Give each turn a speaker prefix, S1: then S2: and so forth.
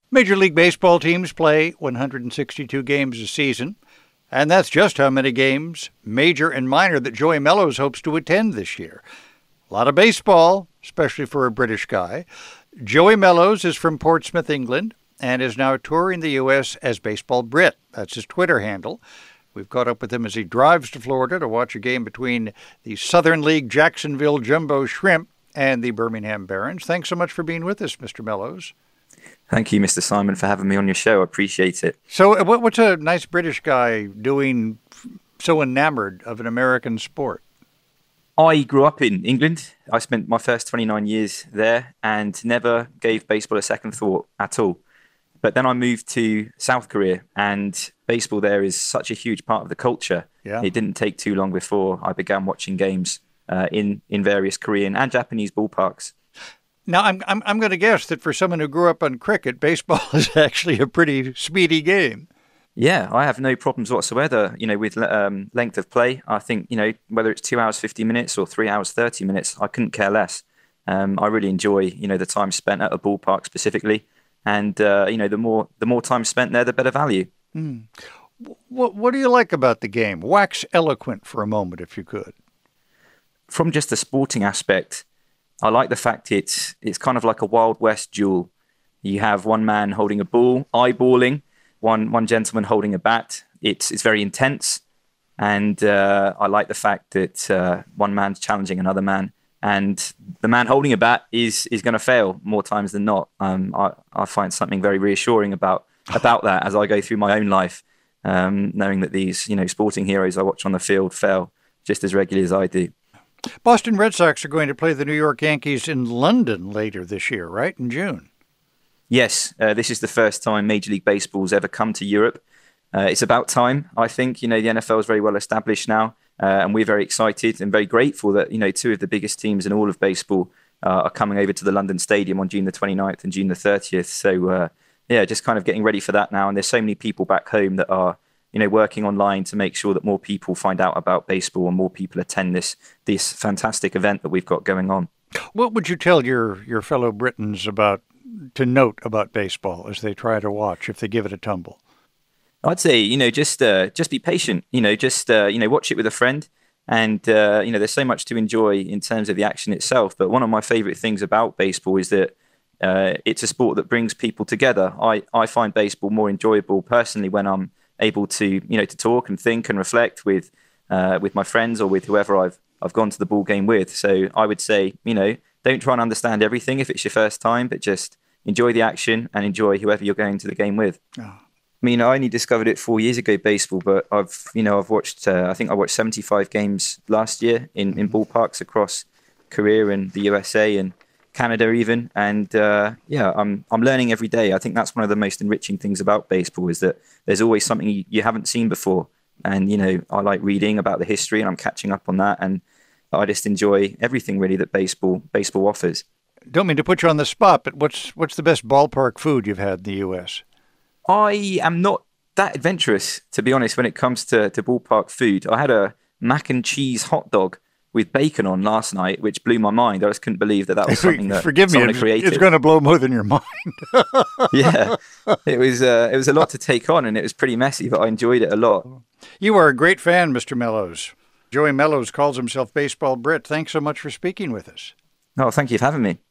S1: Major League Baseball teams play 162 games a season, and that's just how many games, major and minor, that Joey Mellows hopes to attend this year. A lot of baseball, especially for a British guy. Joey Mellows is from Portsmouth, England, and is now touring the U.S. as Baseball Brit. That's his Twitter handle. We've caught up with him as he drives to Florida to watch a game between the Southern League Jacksonville Jumbo Shrimp and the Birmingham Barons. Thanks so much for being with us, Mr. Mellows.
S2: Thank you, Mr. Simon, for having me on your show. I appreciate it.
S1: So what's a nice British guy doing so enamored of an American sport?
S2: I grew up in England. I spent my first 29 years there and never gave baseball a second thought at all. But then I moved to South Korea, and baseball there is such a huge part of the culture.
S1: Yeah.
S2: It didn't take too long before I began watching games in various Korean and Japanese ballparks.
S1: Now, I'm going to guess that for someone who grew up on cricket, baseball is actually a pretty speedy game.
S2: Yeah, I have no problems whatsoever, with length of play. I think, whether it's 2 hours, 50 minutes or 3 hours, 30 minutes, I couldn't care less. I really enjoy, the time spent at a ballpark specifically. And, the more time spent there, the better value.
S1: What do you like about the game? Wax eloquent for a moment, if you could.
S2: From just the sporting aspect, I like the fact it's kind of like a Wild West duel. You have one man holding a ball, eyeballing, one gentleman holding a bat. It's very intense, and I like the fact that one man's challenging another man, and the man holding a bat is going to fail more times than not. I find something very reassuring about that as I go through my own life, knowing that these sporting heroes I watch on the field fail just as regularly as I do.
S1: Boston Red Sox are going to play the New York Yankees in London later this year, right? In June.
S2: Yes, this is the first time Major League Baseball's ever come to Europe. It's about time, I think. The NFL is very well established now, and we're very excited and very grateful that, two of the biggest teams in all of baseball are coming over to the London Stadium on June the 29th and June the 30th. So, just kind of getting ready for that now. And there's so many people back home that are, working online to make sure that more people find out about baseball and more people attend this fantastic event that we've got going on.
S1: What would you tell your fellow Britons to note about baseball as they try to watch, if they give it a tumble?
S2: I'd say, just be patient, watch it with a friend. And, there's so much to enjoy in terms of the action itself. But one of my favorite things about baseball is that it's a sport that brings people together. I find baseball more enjoyable personally when I'm able to, to talk and think and reflect with my friends or with whoever I've gone to the ball game with. So I would say, don't try and understand everything if it's your first time, but just enjoy the action and enjoy whoever you're going to the game with. Oh. I mean, I only discovered it 4 years ago, baseball, but I've watched, I think I watched 75 games last year in ballparks across Korea and the USA and Canada even. And I'm learning every day. I think that's one of the most enriching things about baseball is that there's always something you haven't seen before. And, I like reading about the history and I'm catching up on that. And I just enjoy everything really that baseball offers.
S1: Don't mean to put you on the spot, but what's the best ballpark food you've had in the U.S.?
S2: I am not that adventurous, to be honest, when it comes to ballpark food. I had a mac and cheese hot dog with bacon on last night, which blew my mind. I just couldn't believe that was something that someone had created.
S1: It's going to blow more than your mind.
S2: Yeah, it was a lot to take on, and it was pretty messy, but I enjoyed it a lot.
S1: You are a great fan, Mr. Mellows. Joey Mellows calls himself Baseball Brit. Thanks so much for speaking with us.
S2: Oh, thank you for having me.